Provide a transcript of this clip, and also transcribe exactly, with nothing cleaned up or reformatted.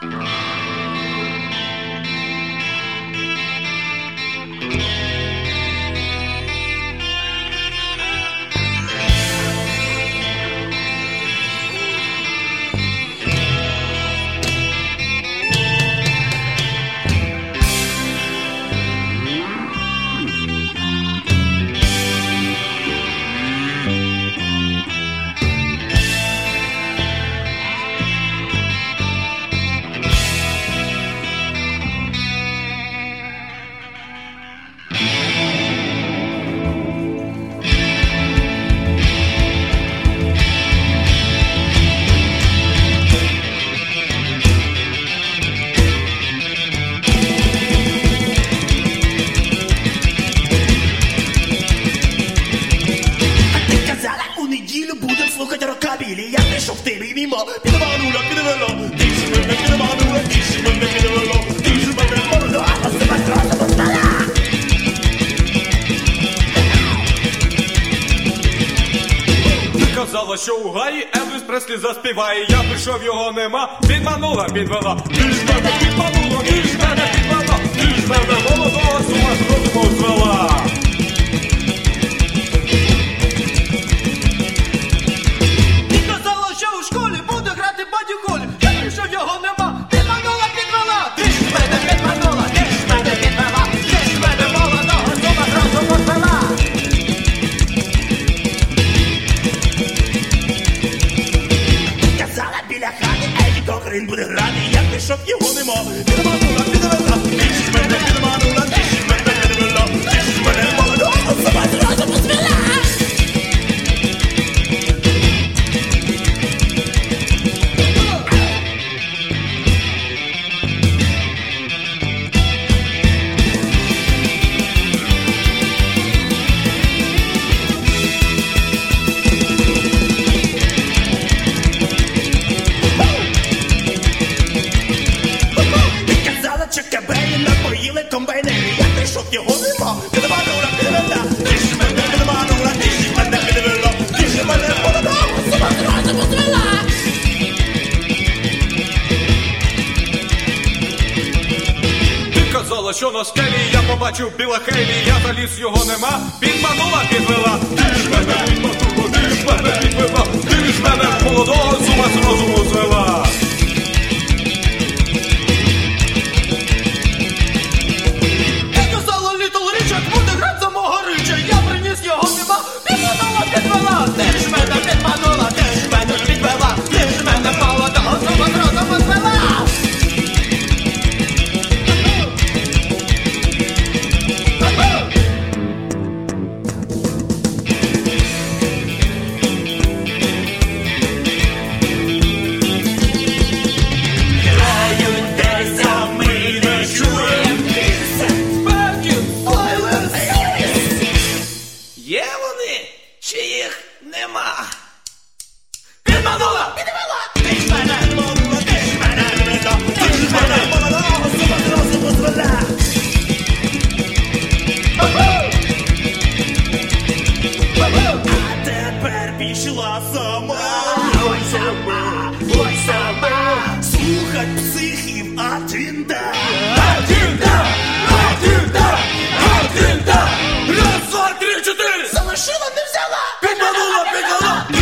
Я прийшов в тебе мімо, підванула, підвело, ти ж мене підванула, ти ж мене підвело, ти ж мене молодо, а себе зразу познала. Ти казала, що у Гаї Елвіс Преслі заспіває, я прийшов, його нема, підманула, підвела, ти ж мене підманула, ти ж мене підвела, ти ж мене молодого з ума з розуму звела. Він буде грати, я прийшов, його нема. Підманула, підвела, ти ж мене підманула, ти ж мене підвела, ти ж мене молодого сама зразу позвела. Комбайнери, я прийшов, його нема. Підманула, підвела, ти ж мене підманула, ти ж мене підвела, ти ж мене молодого сама зразу позвела. Ти казала, що на скелі я побачив біла Хейлі, я заліз, його нема, підманула, підвела, ти ж мене підманула, ти ж мене підвела, ти ж мене молодого з ума з розуму звела. Є вони, чи їх нема? Підманула, підвела, ти ж мене молода, ти ж мене підвела, ти ж мене молодого сама зразу позвела. А тепер пішла сама, ой сама, ой сама, слухать психів, а ти да, а ти да, а ти да, а ти да. Раз, два, три, чотири. Залишила, не взяла. Підманула, підвела.